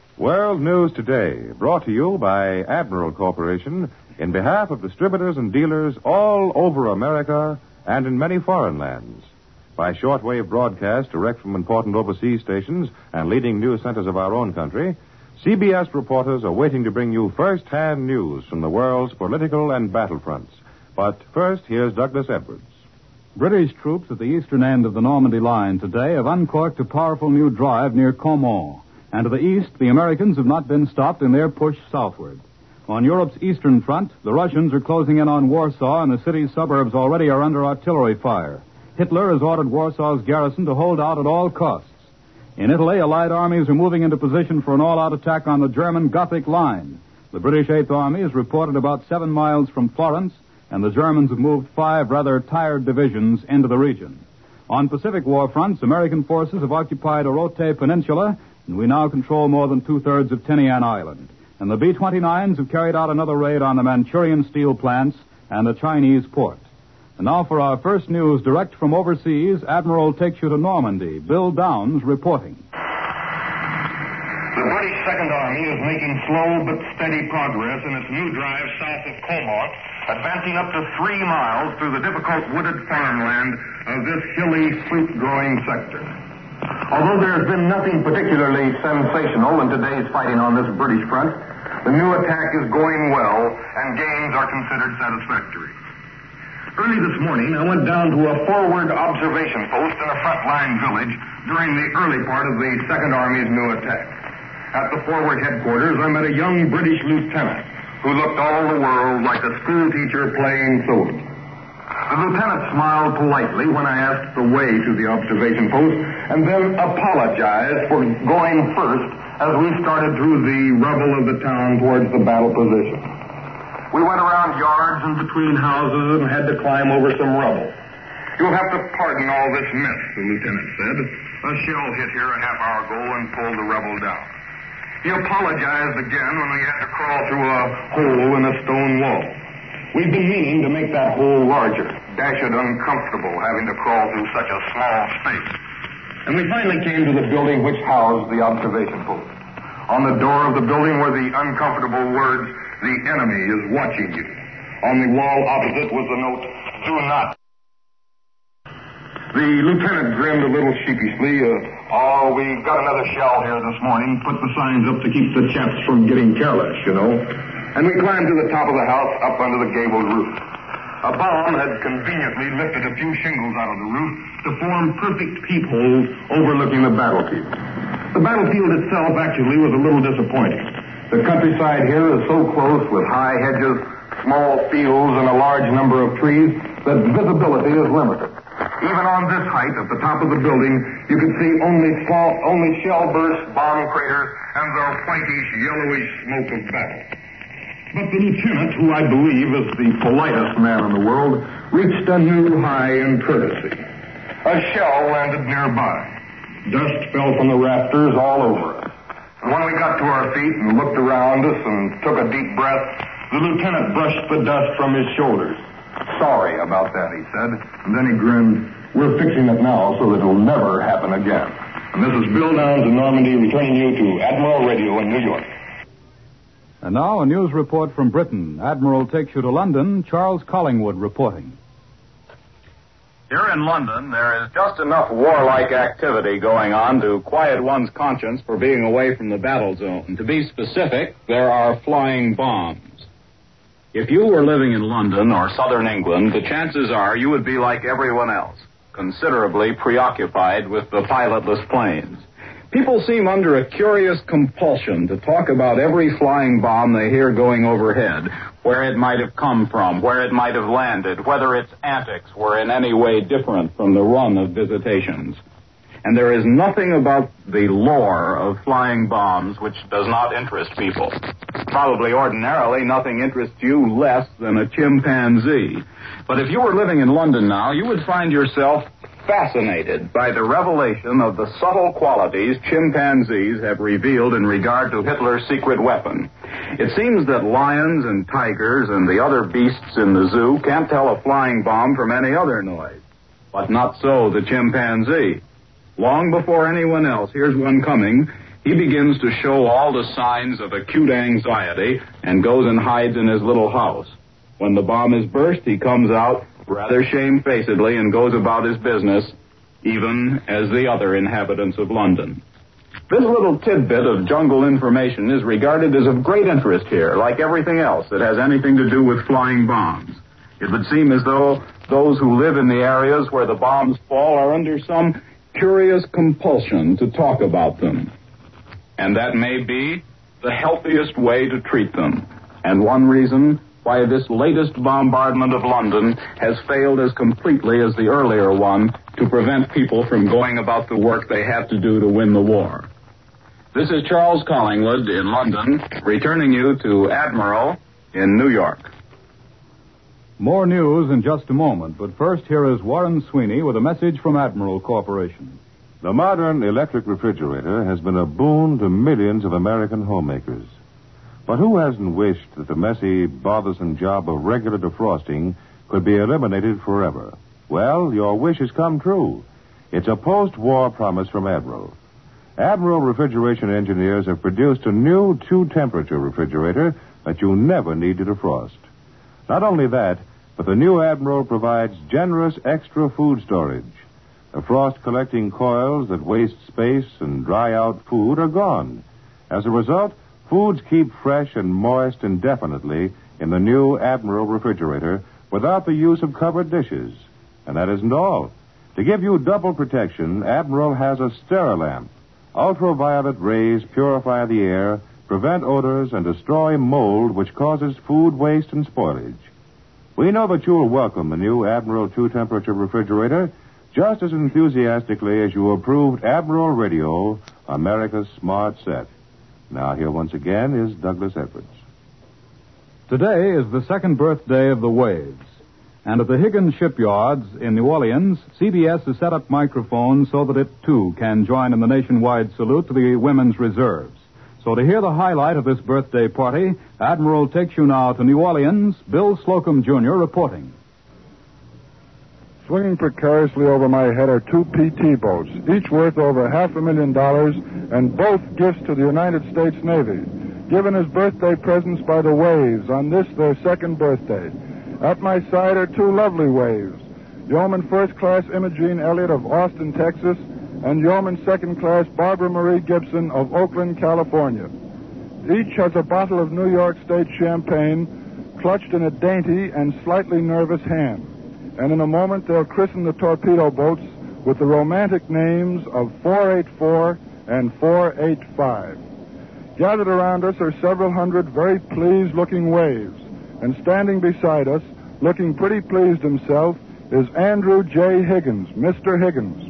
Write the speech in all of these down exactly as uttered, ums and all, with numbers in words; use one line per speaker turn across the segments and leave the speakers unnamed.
World News Today, brought to you by Admiral Corporation in behalf of distributors and dealers all over America and in many foreign lands. By shortwave broadcast direct from important overseas stations and leading news centers of our own country, C B S reporters are waiting to bring you first-hand news from the world's political and battlefronts. But first, here's Douglas Edwards.
British troops at the eastern end of the Normandy line today have uncorked a powerful new drive near Caumont. And to the east, the Americans have not been stopped in their push southward. On Europe's eastern front, the Russians are closing in on Warsaw, and the city's suburbs already are under artillery fire. Hitler has ordered Warsaw's garrison to hold out at all costs. In Italy, Allied armies are moving into position for an all-out attack on the German Gothic line. The British Eighth Army is reported about seven miles from Florence, and the Germans have moved five rather tired divisions into the region. On Pacific war fronts, American forces have occupied Orote Peninsula, and we now control more than two-thirds of Tinian Island. And the B twenty-nines have carried out another raid on the Manchurian steel plants and the Chinese port. And now for our first news direct from overseas, Admiral takes you to Normandy. Bill Downs reporting.
The British Second Army is making slow but steady progress in its new drive south of Caumont, advancing up to three miles through the difficult wooded farmland of this hilly, fruit-growing sector. Although there has been nothing particularly sensational in today's fighting on this British front, the new attack is going well, and gains are considered satisfactory. Early this morning, I went down to a forward observation post in a frontline village during the early part of the Second Army's new attack. At the forward headquarters, I met a young British lieutenant who looked all the world like a schoolteacher playing soldier. The lieutenant smiled politely when I asked the way to the observation post, and then apologized for going first as we started through the rubble of the town towards the battle position. We went around yards and between houses and had to climb over some rubble. You'll have to pardon all this mess, the lieutenant said. A shell hit here a half hour ago and pulled the rubble down. He apologized again when we had to crawl through a hole in a stone wall. We've been meaning to make that hole larger, dashed uncomfortable having to crawl through such a small space. And we finally came to the building which housed the observation post. On the door of the building were the uncomfortable words, "The enemy is watching you." On the wall opposite was the note, "Do not." The lieutenant grinned a little sheepishly. Uh, oh, we got another shell here this morning. Put the signs up to keep the chaps from getting careless, you know. And we climbed to the top of the house up under the gabled roof. A bomb had conveniently lifted a few shingles out of the roof to form perfect peepholes overlooking the battlefield. The battlefield itself actually was a little disappointing. The countryside here is so close with high hedges, small fields, and a large number of trees that visibility is limited. Even on this height, at the top of the building, you could see only small, only shell bursts, bomb craters, and the whitish, yellowish smoke of battle. But the lieutenant, who I believe is the politest man in the world, reached a new high in courtesy. A shell landed nearby. Dust fell from the rafters all over us. And when we got to our feet and looked around us and took a deep breath, the lieutenant brushed the dust from his shoulders. "Sorry about that," he said. And then he grinned. "We're fixing it now so that it'll never happen again." And this is Bill Downs in Normandy returning you to Admiral Radio in New York.
And now a news report from Britain. Admiral takes you to London. Charles Collingwood reporting.
Here in London, there is just enough warlike activity going on to quiet one's conscience for being away from the battle zone. To be specific, there are flying bombs. If you were living in London or southern England, the chances are you would be like everyone else, considerably preoccupied with the pilotless planes. People seem under a curious compulsion to talk about every flying bomb they hear going overhead, where it might have come from, where it might have landed, whether its antics were in any way different from the run of visitations. And there is nothing about the lore of flying bombs which does not interest people. Probably ordinarily nothing interests you less than a chimpanzee. But if you were living in London now, you would find yourself fascinated by the revelation of the subtle qualities chimpanzees have revealed in regard to Hitler's secret weapon. It seems that lions and tigers and the other beasts in the zoo can't tell a flying bomb from any other noise. But not so the chimpanzee. Long before anyone else hears one coming, he begins to show all the signs of acute anxiety and goes and hides in his little house. When the bomb is burst, he comes out rather shamefacedly and goes about his business, even as the other inhabitants of London. This little tidbit of jungle information is regarded as of great interest here, like everything else that has anything to do with flying bombs. It would seem as though those who live in the areas where the bombs fall are under some curious compulsion to talk about them. And that may be the healthiest way to treat them, and one reason why this latest bombardment of London has failed as completely as the earlier one to prevent people from going about the work they have to do to win the war. This is Charles Collingwood in London, returning you to Admiral in New York.
More news in just a moment, but first here is Warren Sweeney with a message from Admiral Corporation.
The modern electric refrigerator has been a boon to millions of American homemakers. But who hasn't wished that the messy, bothersome job of regular defrosting could be eliminated forever? Well, your wish has come true. It's a post-war promise from Admiral. Admiral refrigeration engineers have produced a new two-temperature refrigerator that you never need to defrost. Not only that, but the new Admiral provides generous extra food storage. The frost-collecting coils that waste space and dry out food are gone. As a result, foods keep fresh and moist indefinitely in the new Admiral refrigerator without the use of covered dishes. And that isn't all. To give you double protection, Admiral has a Sterilamp. Ultraviolet rays purify the air, prevent odors, and destroy mold which causes food waste and spoilage. We know that you'll welcome the new Admiral two-temperature refrigerator just as enthusiastically as you approved Admiral Radio, America's smart set. Now, here once again is Douglas Edwards.
Today is the second birthday of the Waves. And at the Higgins shipyards in New Orleans, C B S has set up microphones so that it, too, can join in the nationwide salute to the women's reserves. So to hear the highlight of this birthday party, Admiral takes you now to New Orleans, Bill Slocum Junior reporting.
Swinging precariously over my head are two P T boats, each worth over half a million dollars, and both gifts to the United States Navy, given as birthday presents by the Waves on this, their second birthday. At my side are two lovely Waves, Yeoman First Class Imogene Elliott of Austin, Texas, and Yeoman Second Class Barbara Marie Gibson of Oakland, California. Each has a bottle of New York State champagne clutched in a dainty and slightly nervous hand. And in a moment they'll christen the torpedo boats with the romantic names of four eighty-four and four eighty-five. Gathered around us are several hundred very pleased-looking Waves. And standing beside us, looking pretty pleased himself, is Andrew J. Higgins, Mister Higgins.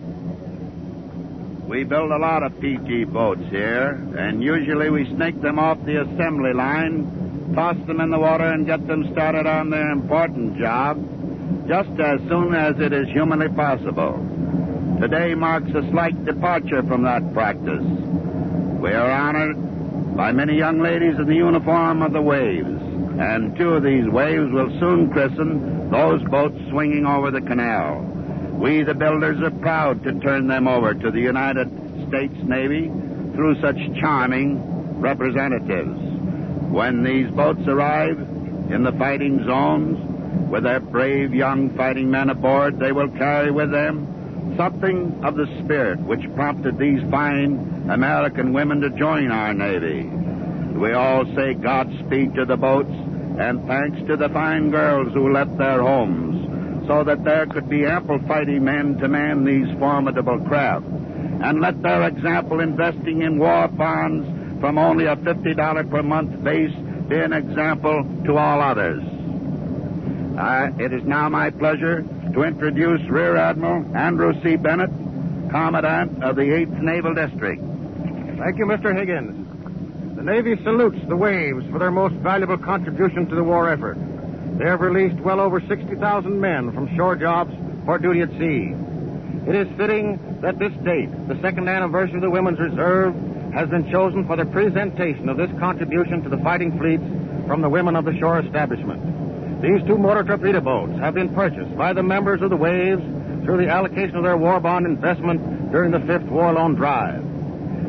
We build a lot of P T boats here, and usually we snake them off the assembly line, toss them in the water, and get them started on their important job just as soon as it is humanly possible. Today marks a slight departure from that practice. We are honored by many young ladies in the uniform of the Waves, and two of these Waves will soon christen those boats swinging over the canal. We, the builders, are proud to turn them over to the United States Navy through such charming representatives. When these boats arrive in the fighting zones with their brave young fighting men aboard, they will carry with them something of the spirit which prompted these fine American women to join our Navy. We all say Godspeed to the boats and thanks to the fine girls who left their homes so that there could be ample fighting men to man these formidable craft. And let their example investing in war bonds from only a fifty dollars per month base be an example to all others. Uh, it is now my pleasure to introduce Rear Admiral Andrew C. Bennett, Commandant of the eighth Naval District.
Thank you, Mister Higgins. The Navy salutes the Waves for their most valuable contribution to the war effort. They have released well over sixty thousand men from shore jobs for duty at sea. It is fitting that this date, the second anniversary of the Women's Reserve, has been chosen for the presentation of this contribution to the fighting fleets from the women of the shore establishment. These two motor torpedo boats have been purchased by the members of the Waves through the allocation of their war bond investment during the fifth war loan drive.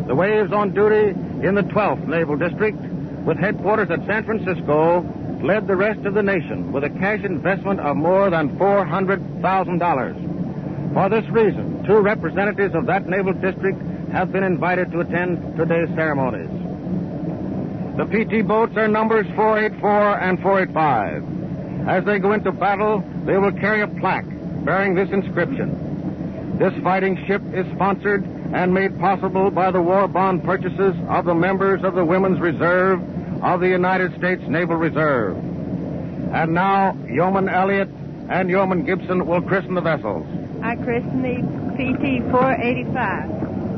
The Waves on duty in the twelfth Naval District, with headquarters at San Francisco, led the rest of the nation with a cash investment of more than four hundred thousand dollars. For this reason, two representatives of that Naval District have been invited to attend today's ceremonies. The P T boats are numbers four eighty-four and four eighty-five. As they go into battle, they will carry a plaque bearing this inscription. This fighting ship is sponsored and made possible by the war bond purchases of the members of the Women's Reserve of the United States Naval Reserve. And now, Yeoman Elliott and Yeoman Gibson will christen the vessels.
I christen the P T four eighty-five.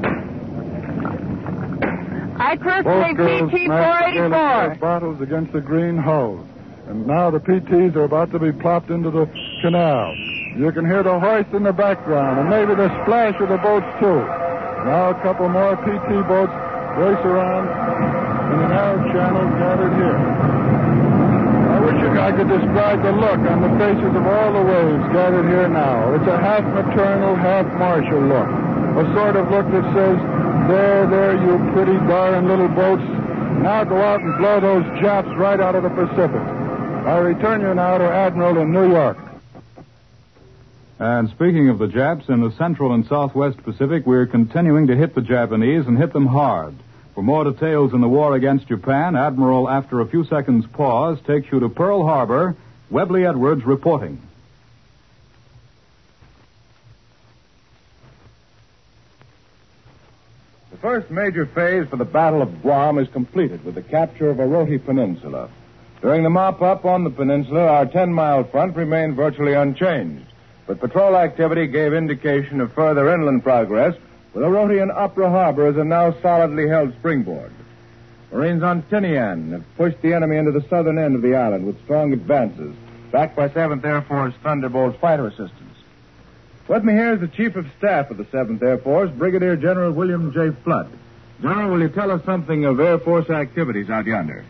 I christen
Both
the
girls
P T
smashed
four
together
eighty-four.
their bottles against the green hull. And now the P Ts are about to be plopped into the canal. You can hear the hoist in the background, and maybe the splash of the boats, too. Now a couple more P T boats race around in the narrow channel gathered here. I wish I could describe the look on the faces of all the waves gathered here now. It's a half maternal, half martial look. A sort of look that says, there, there, you pretty darling little boats. Now go out and blow those Japs right out of the Pacific. I return you now to Admiral in New York.
And speaking of the Japs, in the Central and Southwest Pacific, we're continuing to hit the Japanese and hit them hard. For more details in the war against Japan, Admiral, after a few seconds' pause, takes you to Pearl Harbor. Webley Edwards reporting.
The first major phase for the Battle of Guam is completed with the capture of Oroti Peninsula. During the mop-up on the peninsula, our ten-mile front remained virtually unchanged. But patrol activity gave indication of further inland progress, with Oroti and Opera Harbor as a now solidly held springboard. Marines on Tinian have pushed the enemy into the southern end of the island with strong advances, backed by seventh Air Force Thunderbolt fighter assistance. With me here is the Chief of Staff of the seventh Air Force, Brigadier General William J. Flood. General, will you tell us something of Air Force activities out yonder?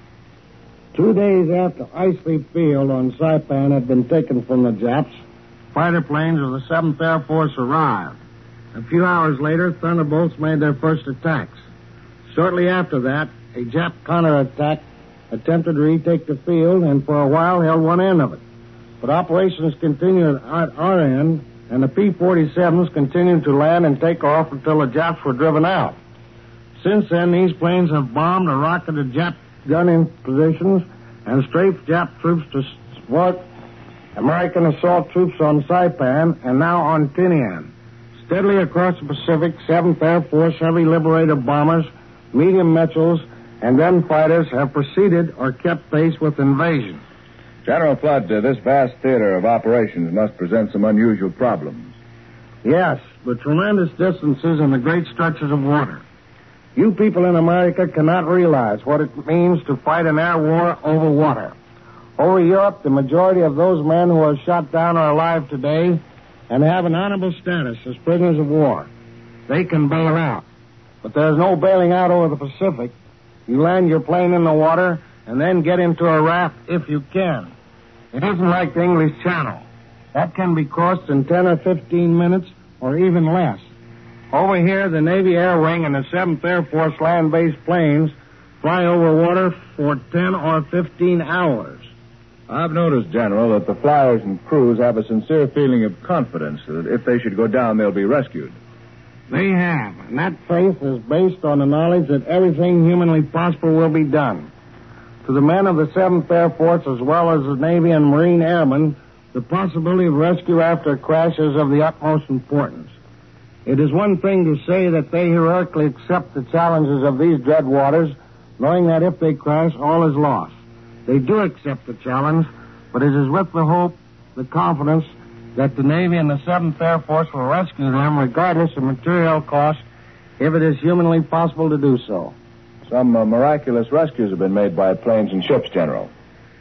Two days after Isley Field on Saipan had been taken from the Japs, fighter planes of the seventh Air Force arrived. A few hours later, Thunderbolts made their first attacks. Shortly after that, a Jap counterattack attempted to retake the field and for a while held one end of it. But operations continued at our end, and the P forty-sevens continued to land and take off until the Japs were driven out. Since then, these planes have bombed or rocketed Jap gun-in positions and strafed Jap troops to support American assault troops on Saipan and now on Tinian. Steadily across the Pacific, seventh Air Force heavy Liberator bombers, medium Mitchells, and gun fighters have proceeded or kept pace with invasion.
General Flood, uh, this vast theater of operations must present some unusual problems.
Yes, the tremendous distances and the great stretches of water. You people in America cannot realize what it means to fight an air war over water. Over Europe, the majority of those men who are shot down are alive today and have an honorable status as prisoners of war. They can bail out. But there's no bailing out over the Pacific. You land your plane in the water and then get into a raft if you can. It isn't like the English Channel. That can be crossed in ten or fifteen minutes or even less. Over here, the Navy Air Wing and the seventh Air Force land-based planes fly over water for ten or fifteen hours.
I've noticed, General, that the flyers and crews have a sincere feeling of confidence that if they should go down, they'll be rescued.
They have, and that faith is based on the knowledge that everything humanly possible will be done. To the men of the seventh Air Force, as well as the Navy and Marine airmen, the possibility of rescue after a crash is of the utmost importance. It is one thing to say that they heroically accept the challenges of these dread waters, knowing that if they crash, all is lost. They do accept the challenge, but it is with the hope, the confidence, that the Navy and the seventh Air Force will rescue them regardless of material cost if it is humanly possible to do so.
Some uh, miraculous rescues have been made by planes and ships, General.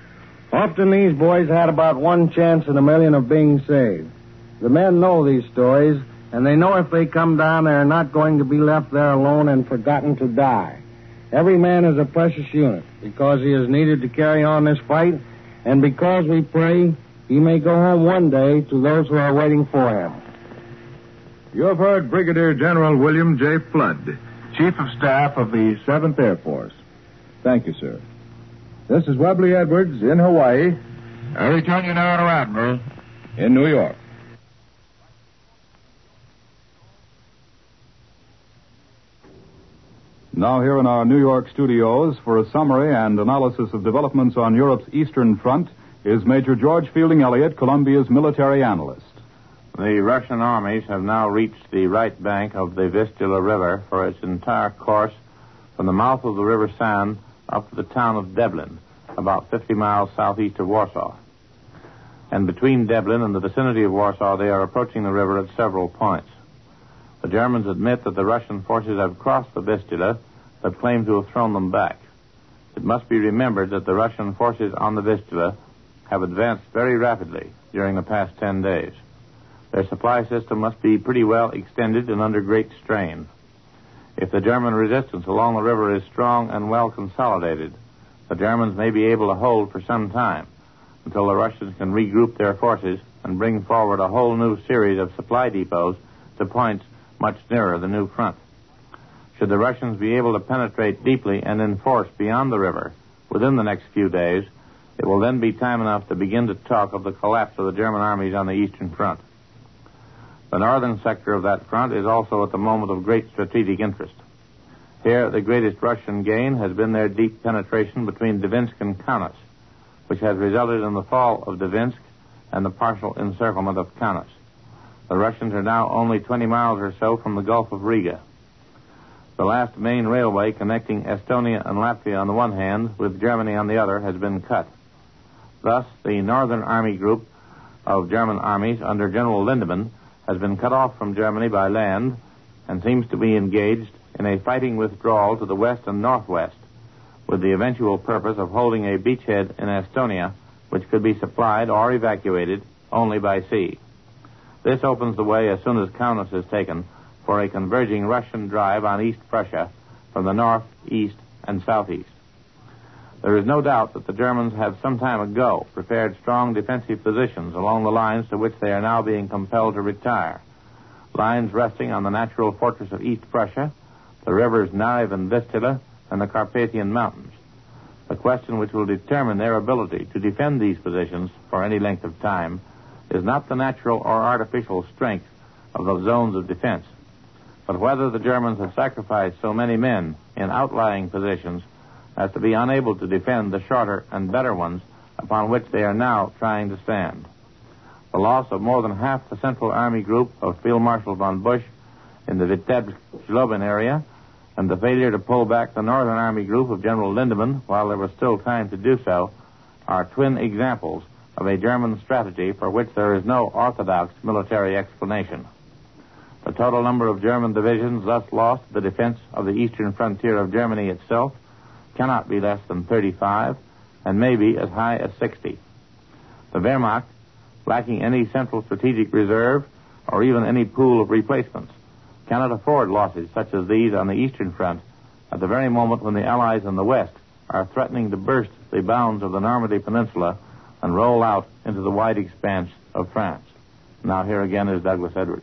Often these boys had about one chance in a million of being saved. The men know these stories, and they know if they come down, they are not going to be left there alone and forgotten to die. Every man is a precious unit because he is needed to carry on this fight, and because we pray he may go home one day to those who are waiting for him.
You have heard Brigadier General William J. Flood,
Chief of Staff of the seventh Air Force.
Thank you, sir. This is Webley Edwards in Hawaii.
I return you now to Admiral.
In New York.
Now here in our New York studios for a summary and analysis of developments on Europe's Eastern Front is Major George Fielding Elliott, Columbia's military analyst.
The Russian armies have now reached the right bank of the Vistula River for its entire course from the mouth of the River San up to the town of Deblin, about fifty miles southeast of Warsaw. And between Deblin and the vicinity of Warsaw, they are approaching the river at several points. The Germans admit that the Russian forces have crossed the Vistula, but claim to have thrown them back. It must be remembered that the Russian forces on the Vistula have advanced very rapidly during the past ten days. Their supply system must be pretty well extended and under great strain. If the German resistance along the river is strong and well consolidated, the Germans may be able to hold for some time until the Russians can regroup their forces and bring forward a whole new series of supply depots to points much nearer the new front. Should the Russians be able to penetrate deeply and in force beyond the river within the next few days, it will then be time enough to begin to talk of the collapse of the German armies on the Eastern Front. The northern sector of that front is also at the moment of great strategic interest. Here, the greatest Russian gain has been their deep penetration between Dvinsk and Kaunas, which has resulted in the fall of Dvinsk and the partial encirclement of Kaunas. The Russians are now only twenty miles or so from the Gulf of Riga. The last main railway connecting Estonia and Latvia on the one hand with Germany on the other has been cut. Thus, the Northern Army Group of German armies under General Lindemann has been cut off from Germany by land and seems to be engaged in a fighting withdrawal to the west and northwest, with the eventual purpose of holding a beachhead in Estonia, which could be supplied or evacuated only by sea. This opens the way, as soon as Kaunas is taken, for a converging Russian drive on East Prussia from the north, east, and southeast. There is no doubt that the Germans have some time ago prepared strong defensive positions along the lines to which they are now being compelled to retire. Lines resting on the natural fortress of East Prussia, the rivers Narev and Vistula, and the Carpathian Mountains. The question which will determine their ability to defend these positions for any length of time is not the natural or artificial strength of those zones of defense, but whether the Germans have sacrificed so many men in outlying positions as to be unable to defend the shorter and better ones upon which they are now trying to stand. The loss of more than half the Central Army Group of Field Marshal von Busch in the Vitebsk-Zlobin area and the failure to pull back the Northern Army Group of General Lindemann while there was still time to do so are twin examples of a German strategy for which there is no orthodox military explanation. The total number of German divisions thus lost to the defense of the eastern frontier of Germany itself cannot be less than thirty-five and may be as high as sixty. The Wehrmacht, lacking any central strategic reserve or even any pool of replacements, cannot afford losses such as these on the Eastern Front at the very moment when the Allies in the West are threatening to burst the bounds of the Normandy Peninsula and roll out into the wide expanse of France. Now here again is Douglas Edwards.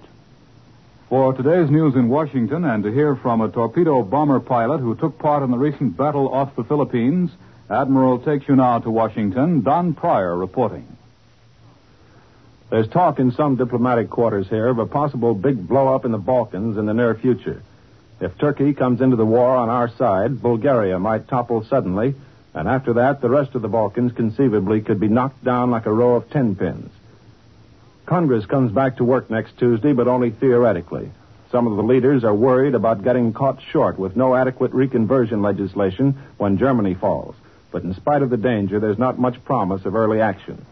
For today's news in Washington and to hear from a torpedo bomber pilot who took part in the recent battle off the Philippines, Admiral takes you now to Washington. Don Pryor reporting.
There's talk in some diplomatic quarters here of a possible big blow-up in the Balkans in the near future. If Turkey comes into the war on our side, Bulgaria might topple suddenly, and after that, the rest of the Balkans conceivably could be knocked down like a row of ten pins. Congress comes back to work next Tuesday, but only theoretically. Some of the leaders are worried about getting caught short with no adequate reconversion legislation when Germany falls. But in spite of the danger, there's not much promise of early action.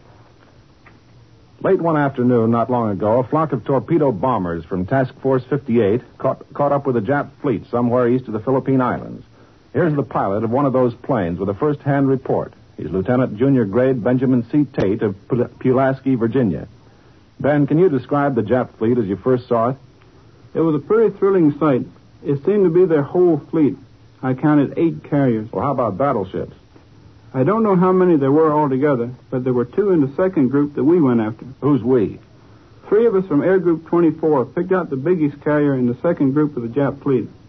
Late one afternoon, not long ago, a flock of torpedo bombers from Task Force fifty-eight caught, caught up with a Jap fleet somewhere east of the Philippine Islands. Here's the pilot of one of those planes with a first-hand report. He's Lieutenant Junior Grade Benjamin C. Tate of Pulaski, Virginia. Ben, can you describe the Jap fleet as you first saw it?
It was a pretty thrilling sight. It seemed to be their whole fleet. I counted eight carriers.
Well, how about battleships?
I don't know how many there were altogether, but there were two in the second group that we went after.
Who's we?
Three of us from Air Group twenty-four picked out the biggest carrier in the second group of the Jap fleet.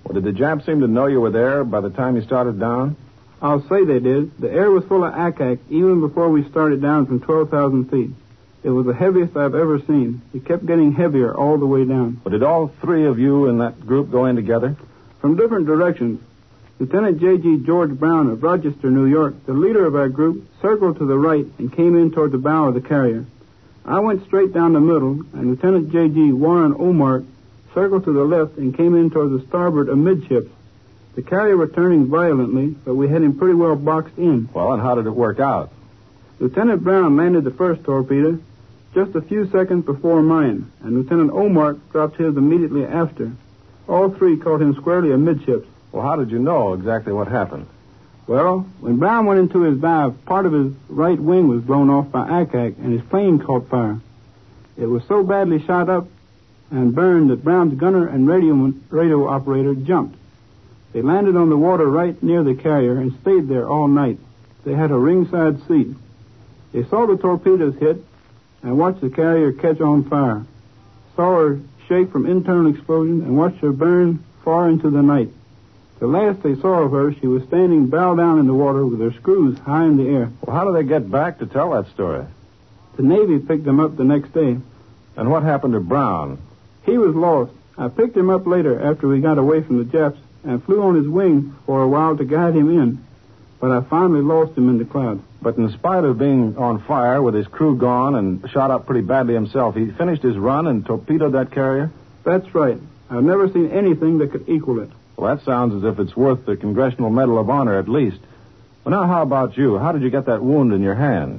Well, did the Japs seem to know you were there by the time you started down?
I'll say they did. The air was full of ack-ack even before we started down from twelve thousand feet. It was the heaviest I've ever seen. It kept getting heavier all the way down.
Well, did all three of you in that group go in together?
From different directions. Lieutenant J G. George Brown of Rochester, New York, the leader of our group, circled to the right and came in toward the bow of the carrier. I went straight down the middle, and Lieutenant J G. Warren Omark circled to the left and came in toward the starboard amidships. The carrier was turning violently, but we had him pretty well boxed in.
Well, and how did it work out?
Lieutenant Brown landed the first torpedo just a few seconds before mine, and Lieutenant Omark dropped his immediately after. All three caught him squarely amidships.
Well, how did you know exactly what happened?
Well, when Brown went into his dive, part of his right wing was blown off by ack-ack, and his plane caught fire. It was so badly shot up and burned that Brown's gunner and radio, radio operator jumped. They landed on the water right near the carrier and stayed there all night. They had a ringside seat. They saw the torpedoes hit and watched the carrier catch on fire. Saw her shake from internal explosion and watched her burn far into the night. The last they saw of her, she was standing bow down in the water with her screws high in the air.
Well, how did they get back to tell that story?
The Navy picked them up the next day.
And what happened to Brown?
He was lost. I picked him up later after we got away from the Japs and flew on his wing for a while to guide him in. But I finally lost him in the clouds.
But in spite of being on fire with his crew gone and shot up pretty badly himself, he finished his run and torpedoed that carrier?
That's right. I've never seen anything that could equal it.
Well, that sounds as if it's worth the Congressional Medal of Honor at least. Well, now, how about you? How did you get that wound in your hand?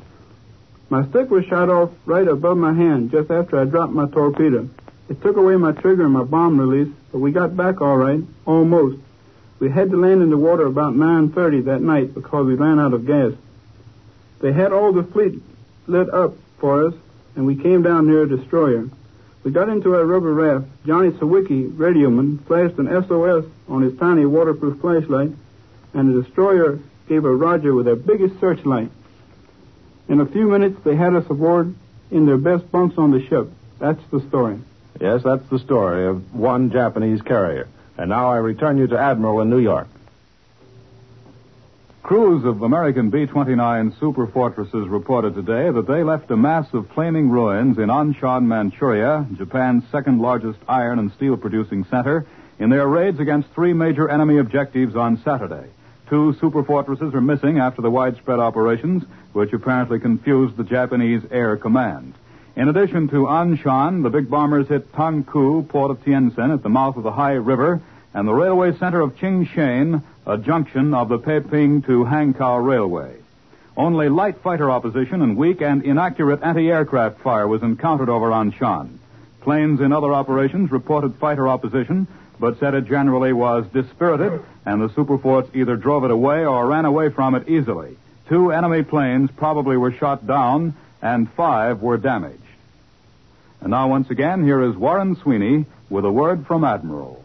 My stick was shot off right above my hand just after I dropped my torpedo. It took away my trigger and my bomb release, but we got back all right, almost. We had to land in the water about nine thirty that night because we ran out of gas. They had all the fleet lit up for us, and we came down near a destroyer. We got into a rubber raft. Johnny Sawicki, radioman, flashed an S O S on his tiny waterproof flashlight, and the destroyer gave a Roger with their biggest searchlight. In a few minutes, they had us aboard in their best bunks on the ship. That's the story.
Yes, that's the story of one Japanese carrier. And now I return you to Admiral in New York.
Crews of American B twenty-nine super fortresses reported today that they left a mass of flaming ruins in Anshan, Manchuria, Japan's second largest iron and steel producing center, in their raids against three major enemy objectives on Saturday. Two super fortresses are missing after the widespread operations, which apparently confused the Japanese Air Command. In addition to Anshan, the big bombers hit Tangku, port of Tientsin at the mouth of the Hai River, and the railway center of Qingshan, a junction of the Peiping to Hankow Railway. Only light fighter opposition and weak and inaccurate anti-aircraft fire was encountered over Anshan. Planes in other operations reported fighter opposition, but said it generally was dispirited, and the superforts either drove it away or ran away from it easily. Two enemy planes probably were shot down, and five were damaged. And now, once again, here is Warren Sweeney with a word from Admiral.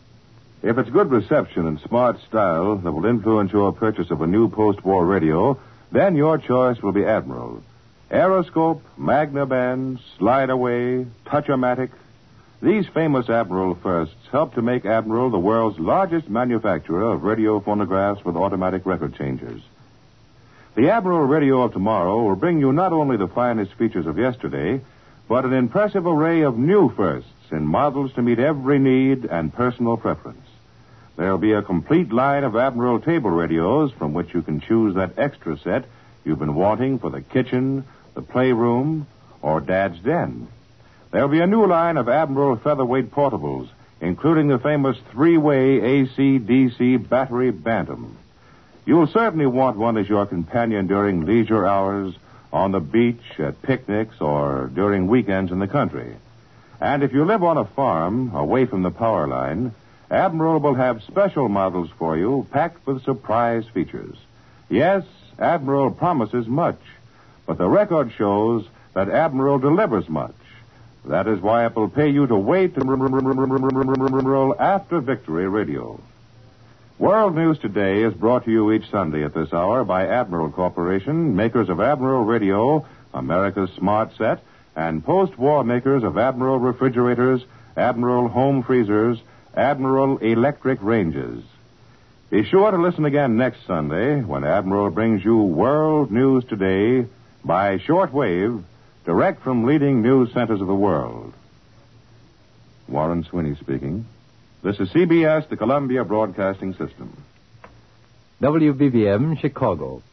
If it's good reception and smart style that will influence your purchase of a new post-war radio, then your choice will be Admiral. Aeroscope, Magnaband, Slide Away, Touch-O-Matic. These famous Admiral firsts help to make Admiral the world's largest manufacturer of radio phonographs with automatic record changers. The Admiral radio of tomorrow will bring you not only the finest features of yesterday, but an impressive array of new firsts in models to meet every need and personal preference. There'll be a complete line of Admiral table radios from which you can choose that extra set you've been wanting for the kitchen, the playroom, or Dad's den. There'll be a new line of Admiral featherweight portables, including the famous three-way A C D C battery Bantam. You'll certainly want one as your companion during leisure hours, on the beach, at picnics, or during weekends in the country. And if you live on a farm, away from the power line, Admiral will have special models for you, packed with surprise features. Yes, Admiral promises much, but the record shows that Admiral delivers much. That is why it will pay you to wait after Victory Radio. World News Today is brought to you each Sunday at this hour by Admiral Corporation, makers of Admiral Radio, America's Smart Set, and post-war makers of Admiral refrigerators, Admiral home freezers, Admiral Electric Ranges. Be sure to listen again next Sunday when Admiral brings you World News Today by shortwave, direct from leading news centers of the world. Warren Sweeney speaking. This is C B S, the Columbia Broadcasting System.
W B B M, Chicago.